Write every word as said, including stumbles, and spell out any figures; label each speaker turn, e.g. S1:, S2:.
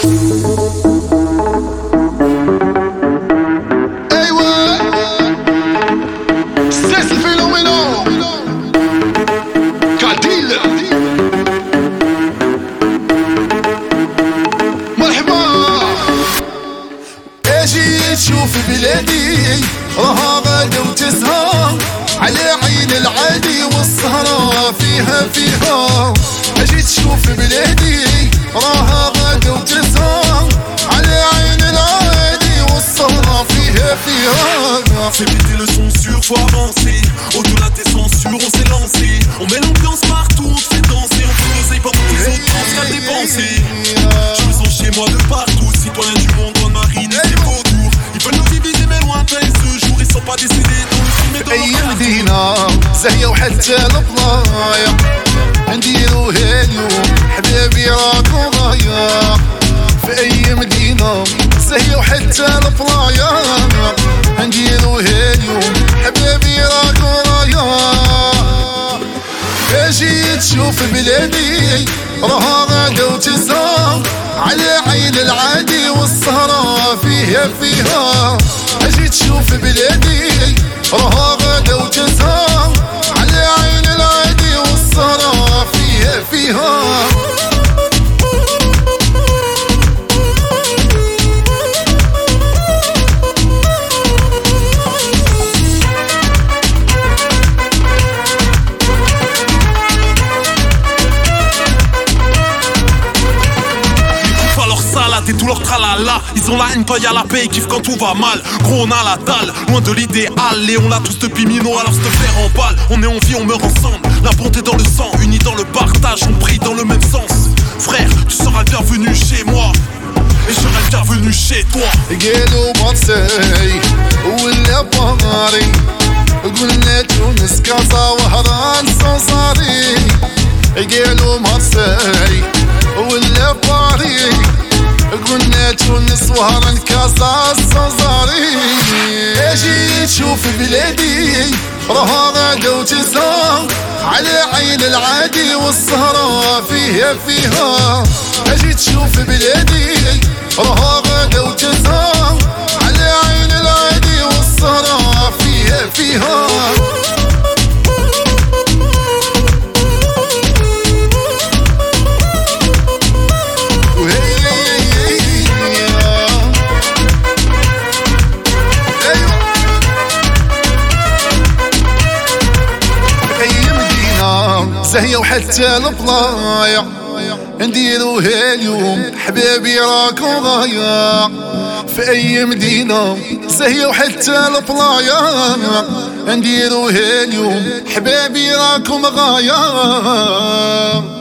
S1: تشوف بلادي راها غادا وتسهر على عين العادي والسهرة فيها فيها. اجي تشوف بلادي راها غادا وتسهر على عين العادي والسهرة فيها فيها.
S2: Fais péter le son sûr, faut avancer. Au-delà des censures, on s'est lancé. On met l'ambiance partout, on se fait danser. On fait l'oseille pendant que les autres pensent qu'à dépenser. Je me sens chez moi de partout. Citoyen du monde, grande marine et c'est vautours. Ils veulent nous diviser mais lointain ce jour. Ils sont pas décédés dans le film et dans
S1: أي مدينة زاهية وحتى البلايا نديرو هاليوم حبيبي راكو ضايع. في أي مدينة زاهية وحتى البلايا نديرو هاليوم حبيبي راكو ضايع. اجي تشوف بلادي راها غادا وتسهر على عين العادي والسهرة فيها فيها. اجي تشوف بلادي راها غادا وتسهر على عين العادي والسهرة فيها فيها.
S2: Et tout leur tralala, ils ont la haine quand y'a la paix, ils kiffent quand tout va mal. Gros on a la dalle, loin de l'idéal. Et on l'a tous depuis minot, alors se faire en balle. On est en vie, on meurt ensemble, la bonté dans le sang. Unis dans le partage, on prie dans le même sens. Frère, tu seras le bienvenu chez moi et je serai le bienvenu chez toi.
S1: قالوا بطسي ولا بغاري قلنا تونس كازا وهران صوصاري. قالوا بطسي ولا بغاري قلنا تونس وهران كازا صوصاري. اجي تشوف بلادي راها غادا وتسهر على عين العادي والسهرة فيها فيها. اجي تشوف بلادي راها غادا وتسهر على عين العادي والسهرة فيها فيها. زاهية وحتى البلايا نديرو هاليوم حبيبي راكو ضايع. في أي مدينة زاهية وحتى البلايا نديرو هاليوم حبيبي راكو مغايا.